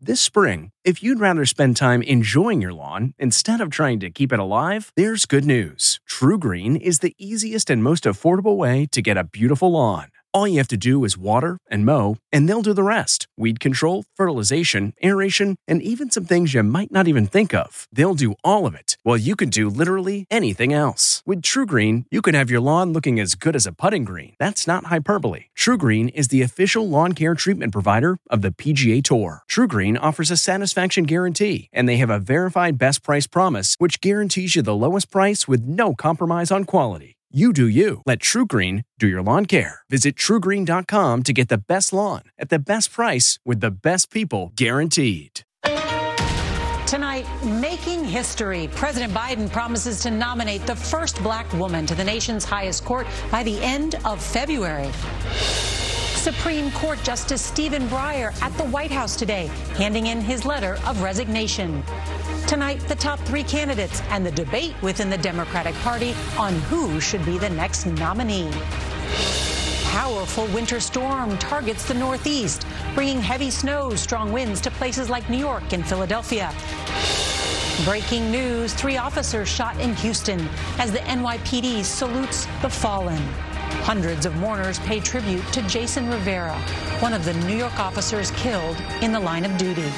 This spring, if you'd rather spend time enjoying your lawn instead of trying to keep it alive, there's good news. TruGreen is the easiest and most affordable way to get a beautiful lawn. All you have to do is water and mow, and they'll do the rest. Weed control, fertilization, aeration, and even some things you might not even think of. They'll do all of it, while you can do literally anything else. With TruGreen, you can have your lawn looking as good as a putting green. That's not hyperbole. TruGreen is the official lawn care treatment provider of the PGA Tour. TruGreen offers a satisfaction guarantee, and they have a verified best price promise, which guarantees you the lowest price with no compromise on quality. You do you. Let TruGreen do your lawn care. Visit TruGreen.com to get the best lawn at the best price with the best people guaranteed. Tonight, making history. President Biden promises to nominate the first black woman to the nation's highest court by the end of February. Supreme Court Justice Stephen Breyer at the White House today, handing in his letter of resignation. Tonight, the top three candidates and the debate within the Democratic Party on who should be the next nominee. Powerful winter storm targets the Northeast, bringing heavy snow, strong winds to places like New York and Philadelphia. Breaking news, 3 officers shot in Houston as the NYPD salutes the fallen. Hundreds of mourners pay tribute to Jason Rivera, one of the New York officers killed in the line of duty.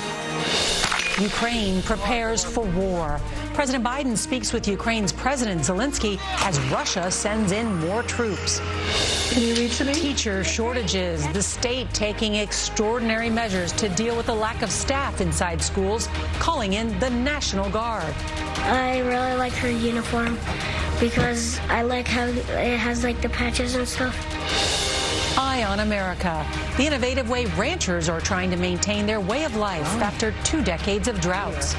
Ukraine prepares for war. President Biden speaks with Ukraine's President Zelensky as Russia sends in more troops. Can you reach me? Teacher shortages. The state taking extraordinary measures to deal with the lack of staff inside schools, calling in the National Guard. I really like her uniform because I like how it has like the patches and stuff. Eye on America, the innovative way ranchers are trying to maintain their way of life after 2 decades of droughts.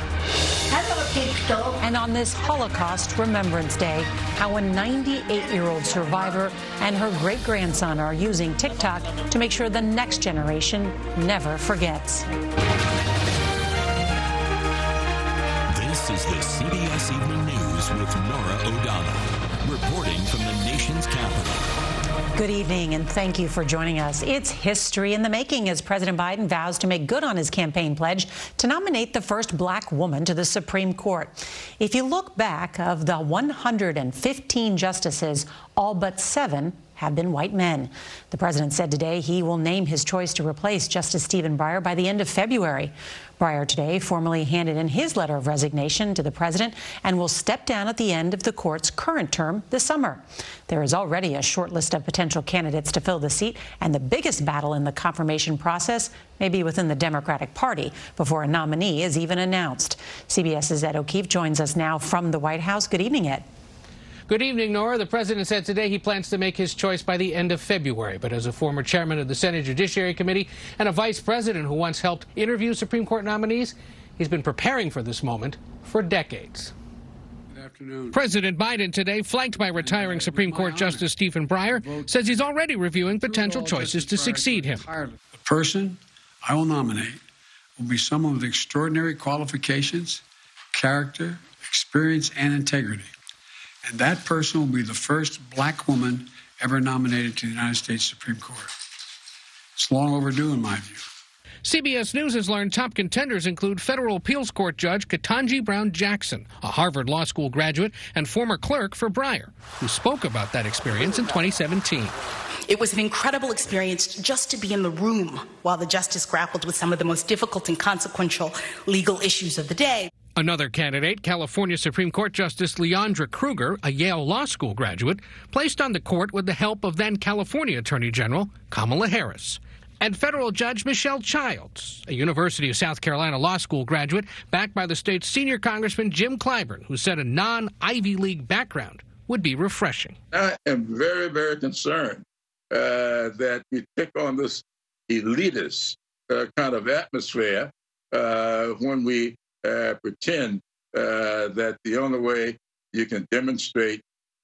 And on this Holocaust Remembrance Day, how a 98-year-old survivor and her great-grandson are using TikTok to make sure the next generation never forgets. This is the CBS Evening News with Norah O'Donnell, reporting from the nation's capital. Good evening, and thank you for joining us. It's history in the making as President Biden vows to make good on his campaign pledge to nominate the first black woman to the Supreme Court. If you look back, of the 115 justices, all but 7 have been white men. The president said today he will name his choice to replace Justice Stephen Breyer by the end of February. Breyer today formally handed in his letter of resignation to the president and will step down at the end of the court's current term this summer. There is already a short list of potential candidates to fill the seat, and the biggest battle in the confirmation process may be within the Democratic Party before a nominee is even announced. CBS's Ed O'Keefe joins us now from the White House. Good evening, Ed. Good evening, Nora. The president said today he plans to make his choice by the end of February. But as a former chairman of the Senate Judiciary Committee and a vice president who once helped interview Supreme Court nominees, he's been preparing for this moment for decades. Good afternoon. President Biden today, flanked by retiring Supreme Court Justice Stephen Breyer, says he's already reviewing potential choices to succeed him. The person I will nominate will be someone with extraordinary qualifications, character, experience, and integrity. And that person will be the first black woman ever nominated to the United States Supreme Court. It's long overdue, in my view. CBS News has learned top contenders include federal appeals court judge Ketanji Brown Jackson, a Harvard Law School graduate and former clerk for Breyer, who spoke about that experience in 2017. It was an incredible experience just to be in the room while the justice grappled with some of the most difficult and consequential legal issues of the day. Another candidate, California Supreme Court Justice Leondra Kruger, a Yale Law School graduate, placed on the court with the help of then California Attorney General Kamala Harris. And federal judge Michelle Childs, a University of South Carolina Law School graduate, backed by the state's senior Congressman Jim Clyburn, who said a non-Ivy League background would be refreshing. I am very, very concerned that we take on this elitist kind of atmosphere when we pretend that the only way you can demonstrate,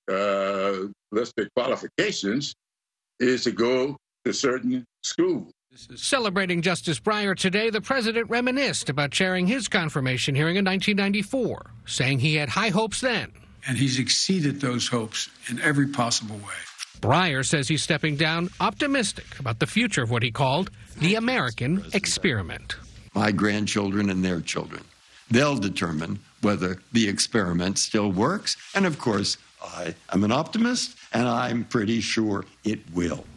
let's say, qualifications is to go to certain schools. Celebrating Justice Breyer today, the president reminisced about chairing his confirmation hearing in 1994, saying he had high hopes then. And he's exceeded those hopes in every possible way. Breyer says he's stepping down optimistic about the future of what he called the American experiment. my grandchildren and their children. They'll determine whether the experiment still works. And of course, I am an optimist, and I'm pretty sure it will.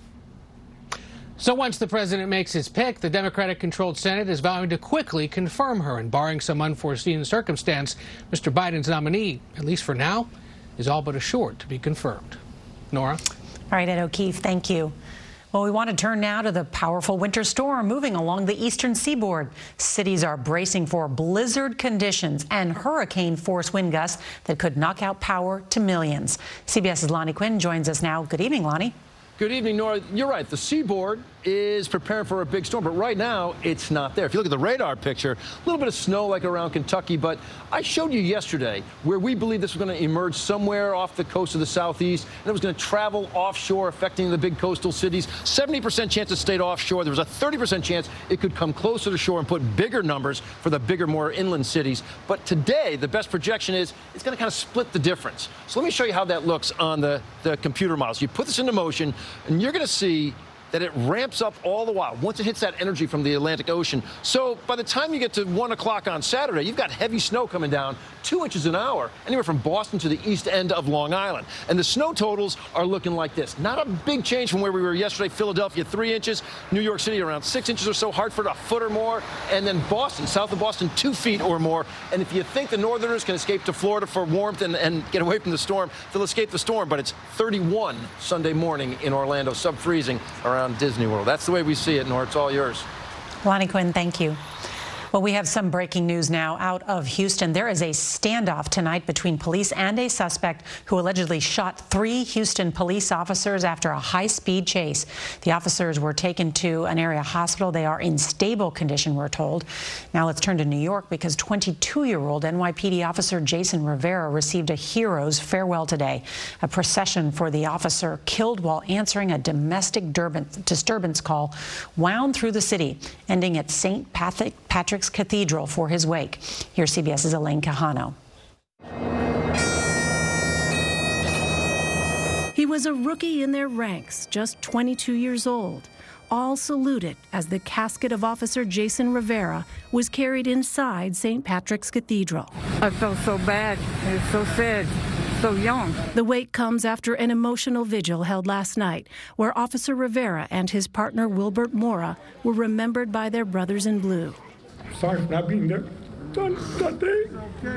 So once the president makes his pick, the Democratic-controlled Senate is vowing to quickly confirm her. And barring some unforeseen circumstance, Mr. Biden's nominee, at least for now, is all but assured to be confirmed. Nora? All right, Ed O'Keefe, thank you. Well, we want to turn now to the powerful winter storm moving along the eastern seaboard. Cities are bracing for blizzard conditions and hurricane-force wind gusts that could knock out power to millions. CBS's Lonnie Quinn joins us now. Good evening, Lonnie. Good evening, Nora. You're right. The seaboard is preparing for a big storm, but right now it's not there. If you look at the radar picture, a little bit of snow like around Kentucky, but I showed you yesterday where we believe this was going to emerge somewhere off the coast of the southeast, and it was going to travel offshore, affecting the big coastal cities. 70% chance it stayed offshore. There was a 30% chance it could come closer to shore and put bigger numbers for the bigger, more inland cities. But today, the best projection is it's going to kind of split the difference. So let me show you how that looks on the computer models. You put this into motion, and you're going to see that it ramps up all the while once it hits that energy from the Atlantic Ocean. So by the time you get to 1 o'clock on Saturday, you've got heavy snow coming down 2 inches an hour, anywhere from Boston to the east end of Long Island. And the snow totals are looking like this. Not a big change from where we were yesterday. Philadelphia, 3 inches. New York City, around 6 inches or so. Hartford, a foot or more. And then Boston, south of Boston, 2 feet or more. And if you think the Northerners can escape to Florida for warmth and get away from the storm, they'll escape the storm. But it's 31 Sunday morning in Orlando, sub-freezing around Disney World. That's the way we see it, Nora. It's all yours. Lonnie Quinn, thank you. Well, we have some breaking news now out of Houston. There is a standoff tonight between police and a suspect who allegedly shot 3 Houston police officers after a high-speed chase. The officers were taken to an area hospital. They are in stable condition, we're told. Now let's turn to New York because 22-year-old NYPD officer Jason Rivera received a hero's farewell today. A procession for the officer killed while answering a domestic disturbance call wound through the city, ending at St. Patrick's Cathedral for his wake. Here's CBS's Elaine Quijano. He was a rookie in their ranks, just 22 years old. All saluted as the casket of Officer Jason Rivera was carried inside St. Patrick's Cathedral. I felt so bad. It was so sad. So young. The wake comes after an emotional vigil held last night, where Officer Rivera and his partner Wilbert Mora were remembered by their brothers in blue. Sorry for not being there that day.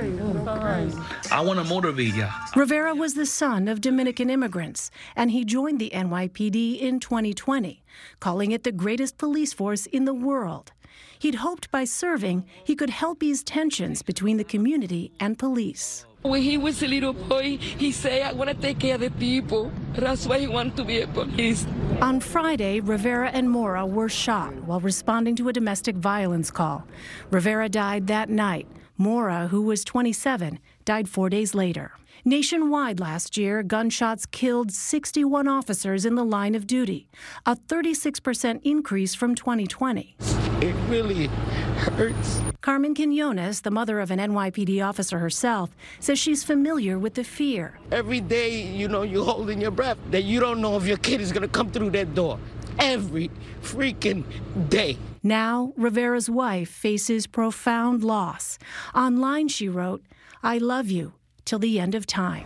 I want to motivate you. Rivera was the son of Dominican immigrants, and he joined the NYPD in 2020, calling it the greatest police force in the world. He'd hoped by serving, he could help ease tensions between the community and police. When he was a little boy, he said, I want to take care of the people. That's why he wanted to be a police. On Friday, Rivera and Mora were shot while responding to a domestic violence call. Rivera died that night. Mora, who was 27, died 4 days later. Nationwide last year, gunshots killed 61 officers in the line of duty, a 36% increase from 2020. It really hurts. Carmen Quinones, the mother of an NYPD officer herself, says she's familiar with the fear. Every day, you're holding your breath that you don't know if your kid is going to come through that door. Every freaking day. Now, Rivera's wife faces profound loss. Online, she wrote, I love you till the end of time.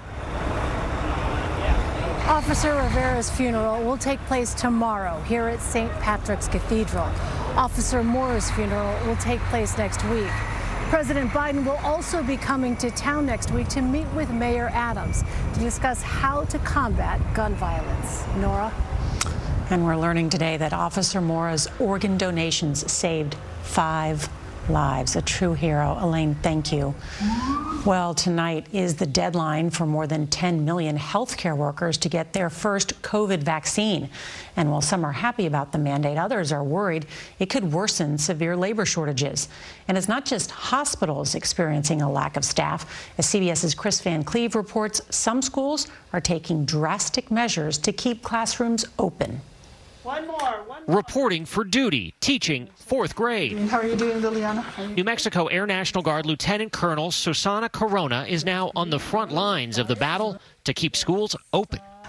Officer Rivera's funeral will take place tomorrow here at St. Patrick's Cathedral. Officer Mora's funeral will take place next week. President Biden will also be coming to town next week to meet with Mayor Adams to discuss how to combat gun violence. Nora? And we're learning today that Officer Mora's organ donations saved 5 lives. A true hero. Elaine, thank you. Well, tonight is the deadline for more than 10 million healthcare workers to get their first COVID vaccine. And while some are happy about the mandate, others are worried it could worsen severe labor shortages. And it's not just hospitals experiencing a lack of staff. As CBS's Chris Van Cleve reports, some schools are taking drastic measures to keep classrooms open. One more. Reporting for duty, teaching 4th grade. How are you doing, Liliana? New Mexico Air National Guard Lieutenant Colonel Susana Corona is now on the front lines of the battle to keep schools open.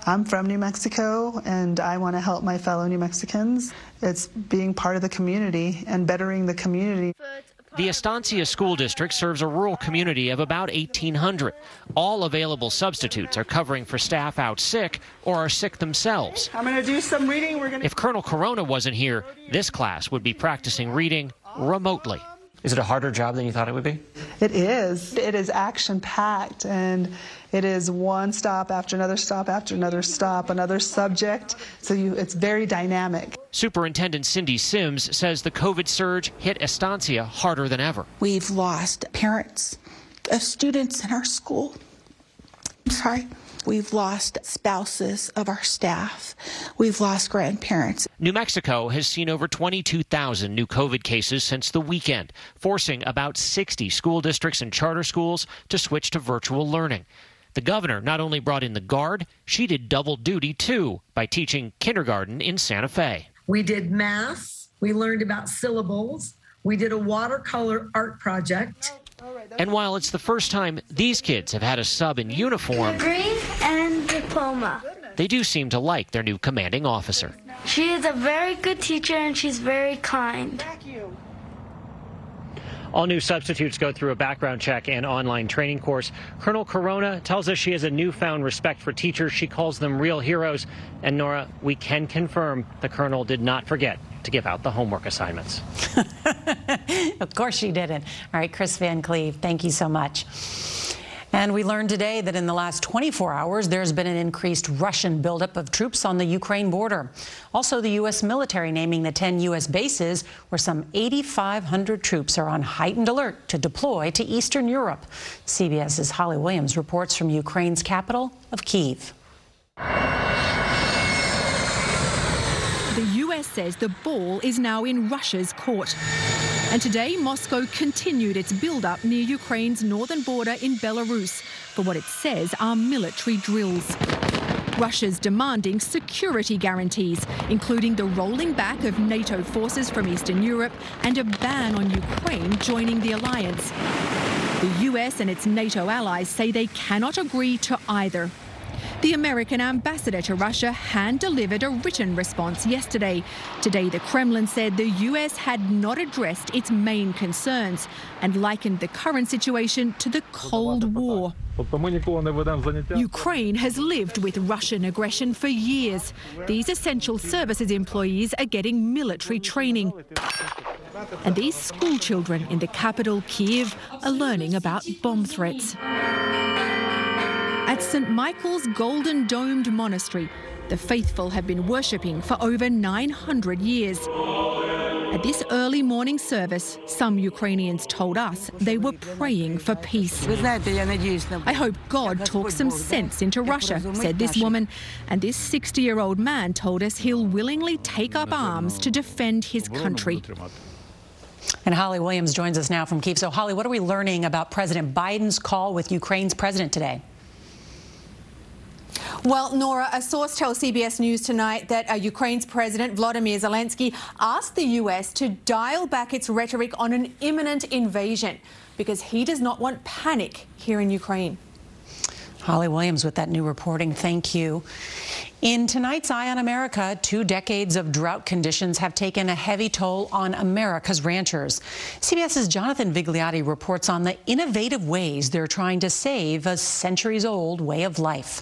I'm from New Mexico, and I want to help my fellow New Mexicans. It's being part of the community and bettering the community. The Estancia School District serves a rural community of about 1,800. All available substitutes are covering for staff out sick or are sick themselves. I'm going to do some reading. If Colonel Corona wasn't here, this class would be practicing reading remotely. Is it a harder job than you thought it would be? It is. It is action-packed, and it is one stop after another stop after another stop, another subject. So it's very dynamic. Superintendent Cindy Sims says the COVID surge hit Estancia harder than ever. We've lost parents of students in our school. We've lost spouses of our staff. We've lost grandparents. New Mexico has seen over 22,000 new COVID cases since the weekend, forcing about 60 school districts and charter schools to switch to virtual learning. The governor not only brought in the guard, she did double duty, too, by teaching kindergarten in Santa Fe. We did math. We learned about syllables. We did a watercolor art project. And while it's the first time these kids have had a sub in uniform, Degree and diploma. they do seem to like their new commanding officer. She is a very good teacher, and she's very kind. All new substitutes go through a background check and online training course. Colonel Corona tells us she has a newfound respect for teachers. She calls them real heroes. And Nora, we can confirm the colonel did not forget to give out the homework assignments. Of course she didn't. All right, Chris Van Cleve, thank you so much. And we learned today that in the last 24 hours, there's been an increased Russian buildup of troops on the Ukraine border. Also, the U.S. military naming the 10 U.S. bases where some 8,500 troops are on heightened alert to deploy to Eastern Europe. CBS's Holly Williams reports from Ukraine's capital of Kyiv. The U.S. says the ball is now in Russia's court. And today, Moscow continued its build-up near Ukraine's northern border in Belarus for what it says are military drills. Russia's demanding security guarantees, including the rolling back of NATO forces from Eastern Europe and a ban on Ukraine joining the alliance. The US and its NATO allies say they cannot agree to either. The American ambassador to Russia hand-delivered a written response yesterday. Today, the Kremlin said the U.S. had not addressed its main concerns and likened the current situation to the Cold War. Ukraine has lived with Russian aggression for years. These essential services employees are getting military training. And these school children in the capital, Kyiv, are learning about bomb threats. At St. Michael's Golden Domed Monastery, the faithful have been worshipping for over 900 years. At this early morning service, some Ukrainians told us they were praying for peace. I hope God talks some sense into Russia, said this woman. And this 60-year-old man told us he'll willingly take up arms to defend his country. And Holly Williams joins us now from Kyiv. So, Holly, what are we learning about President Biden's call with Ukraine's president today? Well, Nora, a source tells CBS News tonight that Ukraine's President Volodymyr Zelensky asked the US to dial back its rhetoric on an imminent invasion because he does not want panic here in Ukraine. Holly Williams with that new reporting. Thank you. In tonight's Eye on America, 2 decades of drought conditions have taken a heavy toll on America's ranchers. CBS's Jonathan Vigliotti reports on the innovative ways they're trying to save a centuries-old way of life.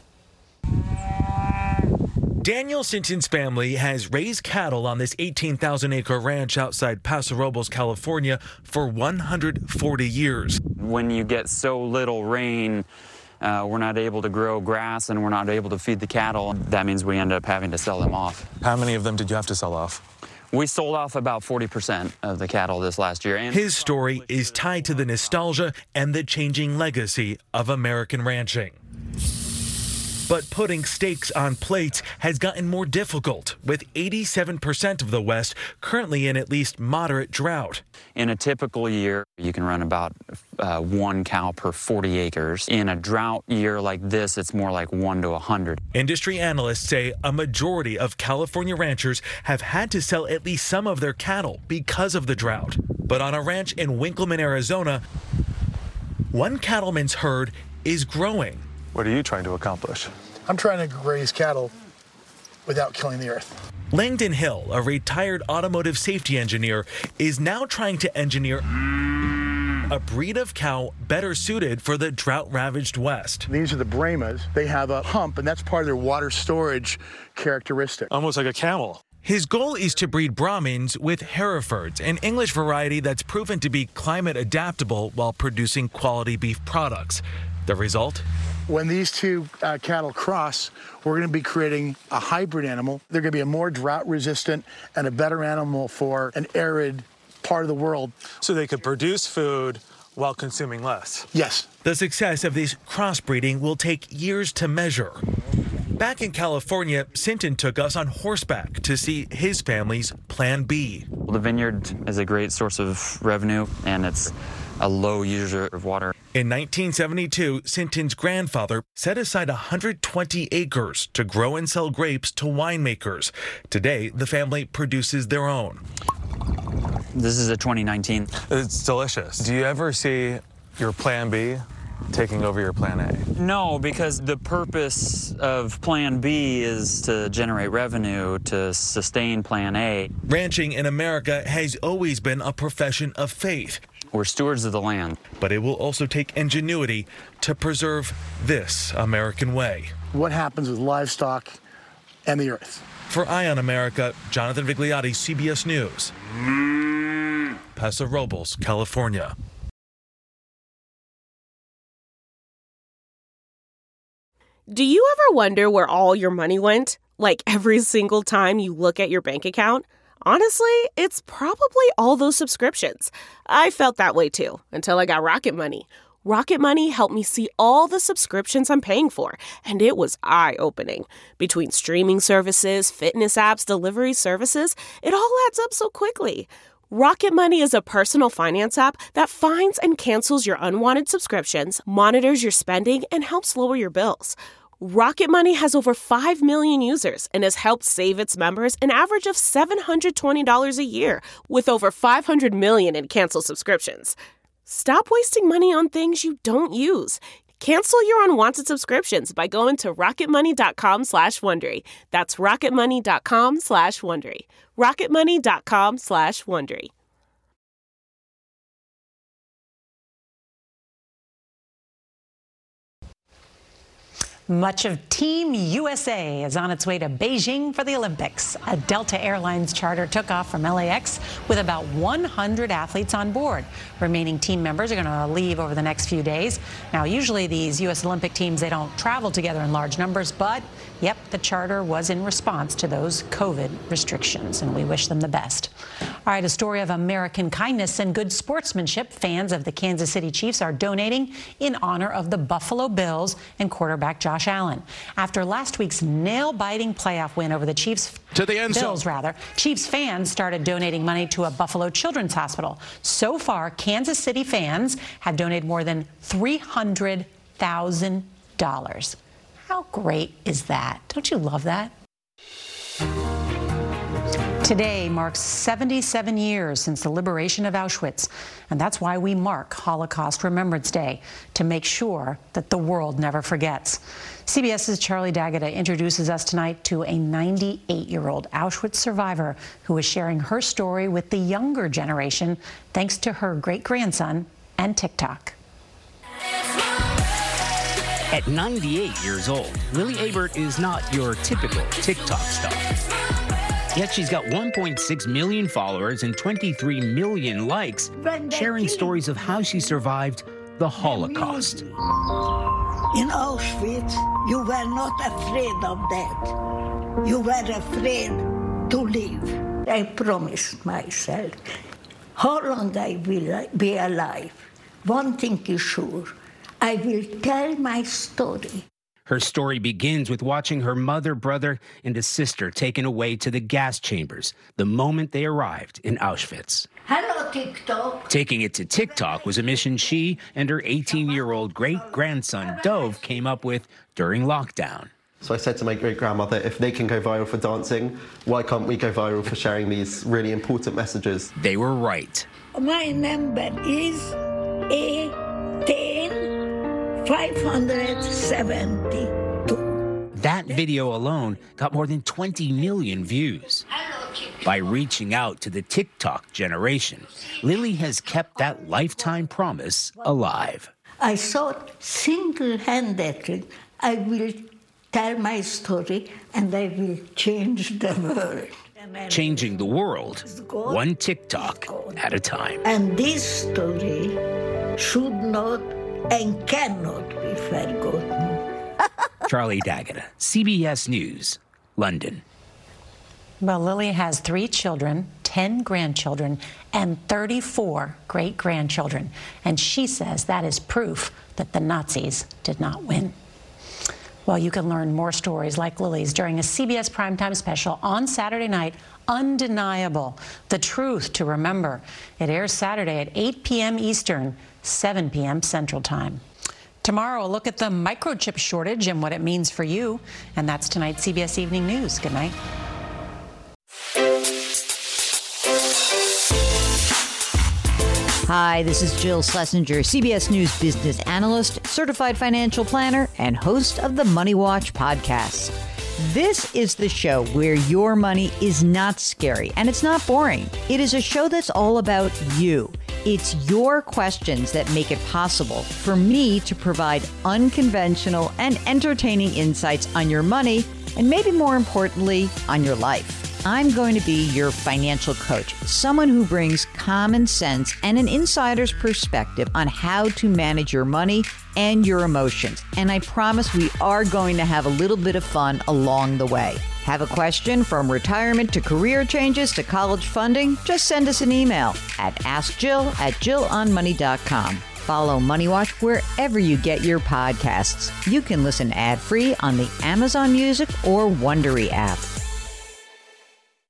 Daniel Sinton's family has raised cattle on this 18,000-acre ranch outside Paso Robles, California, for 140 years. When you get so little rain, we're not able to grow grass and we're not able to feed the cattle. That means we end up having to sell them off. How many of them did you have to sell off? We sold off about 40% of the cattle this last year. His story is tied to the nostalgia and the changing legacy of American ranching. But putting steaks on plates has gotten more difficult, with 87% of the West currently in at least moderate drought. In a typical year, you can run about 1 cow per 40 acres. In a drought year like this, it's more like 1 to 100. Industry analysts say a majority of California ranchers have had to sell at least some of their cattle because of the drought. But on a ranch in Winkleman, Arizona, one cattleman's herd is growing. What are you trying to accomplish? I'm trying to raise cattle without killing the earth. Langdon Hill, a retired automotive safety engineer, is now trying to engineer a breed of cow better suited for the drought-ravaged West. These are the Brahmas. They have a hump, and that's part of their water storage characteristic. Almost like a camel. His goal is to breed Brahmins with Herefords, an English variety that's proven to be climate adaptable while producing quality beef products. The result? When these two cattle cross, we're going to be creating a hybrid animal. They're going to be a more drought-resistant and a better animal for an arid part of the world. So they could produce food while consuming less. Yes. The success of this crossbreeding will take years to measure. Back in California, Sinton took us on horseback to see his family's Plan B. Well, the vineyard is a great source of revenue, and it's a low user of water. In 1972, Sinton's grandfather set aside 120 acres to grow and sell grapes to winemakers. Today, the family produces their own. This is a 2019. It's delicious. Do you ever see your Plan B taking over your Plan A? No, because the purpose of Plan B is to generate revenue to sustain Plan A. Ranching in America has always been a profession of faith. We're stewards of the land. But it will also take ingenuity to preserve this American way. What happens with livestock and the earth? For Eye on America, Jonathan Vigliotti, CBS News. Paso Robles, California. Do you ever wonder where all your money went? Like every single time you look at your bank account? Honestly, it's probably all those subscriptions. I felt that way too, until I got Rocket Money. Rocket Money helped me see all the subscriptions I'm paying for, and it was eye-opening. Between streaming services, fitness apps, delivery services, it all adds up so quickly. Rocket Money is a personal finance app that finds and cancels your unwanted subscriptions, monitors your spending, and helps lower your bills. Rocket Money has over 5 million users and has helped save its members an average of $720 a year, with over 500 million in canceled subscriptions. Stop wasting money on things you don't use. Cancel your unwanted subscriptions by going to rocketmoney.com/Wondery. That's rocketmoney.com/Wondery. rocketmoney.com/Wondery. Much of Team USA is on its way to Beijing for the Olympics. A Delta Airlines charter took off from LAX with about 100 athletes on board. Remaining team members are going to leave over the next few days. Now, usually these U.S. Olympic teams, they don't travel together in large numbers, but, yep, the charter was in response to those COVID restrictions, and we wish them the best. All right, a story of American kindness and good sportsmanship. Fans of the Kansas City Chiefs are donating in honor of the Buffalo Bills and quarterback Josh Allen. After last week's nail-biting playoff win over the Chiefs, Bills, Chiefs fans started donating money to a Buffalo Children's Hospital. So far, Kansas City fans have donated more than $300,000. How great is that? Don't you love that? Today marks 77 years since the liberation of Auschwitz, and that's why we mark Holocaust Remembrance Day, to make sure that the world never forgets. CBS's Charlie D'Agata introduces us tonight to a 98-year-old Auschwitz survivor who is sharing her story with the younger generation thanks to her great-grandson and TikTok. At 98 years old, Lily Abert is not your typical TikTok star. Yet she's got 1.6 million followers and 23 million likes, sharing stories of how she survived the Holocaust. In Auschwitz, you were not afraid of death. You were afraid to live. I promised myself, how long I will be alive. One thing is sure, I will tell my story. Her story begins with watching her mother, brother, and a sister taken away to the gas chambers the moment they arrived in Auschwitz. Hello, TikTok. Taking it to TikTok was a mission she and her 18-year-old great-grandson, Dove, came up with during lockdown. So I said to my great-grandmother, if they can go viral for dancing, why can't we go viral for sharing these really important messages? They were right. My number is 18572. That video alone got more than 20 million views. By reaching out to the TikTok generation, Lily has kept that lifetime promise alive. I thought single-handedly I will tell my story and I will change the world. Changing the world, one TikTok at a time. And this story should not and cannot be forgotten. Charlie D'Agata, CBS News, London. Well, Lily has 3 children, 10 grandchildren, and 34 great-grandchildren. And she says that is proof that the Nazis did not win. Well, you can learn more stories like Lily's during a CBS Primetime special on Saturday night, Undeniable, The Truth to Remember. It airs Saturday at 8 p.m. Eastern, 7 p.m. Central Time. Tomorrow, a look at the microchip shortage and what it means for you. And that's tonight's CBS Evening News. Good night. Hi, this is Jill Schlesinger, CBS News business analyst, certified financial planner, and host of the Money Watch podcast. This is the show where your money is not scary and it's not boring. It is a show that's all about you. It's your questions that make it possible for me to provide unconventional and entertaining insights on your money and maybe more importantly, on your life. I'm going to be your financial coach, someone who brings common sense and an insider's perspective on how to manage your money and your emotions. And I promise we are going to have a little bit of fun along the way. Have a question from retirement to career changes to college funding? Just send us an email at askjill@jillonmoney.com. Follow Money Watch wherever you get your podcasts. You can listen ad-free on the Amazon Music or Wondery app.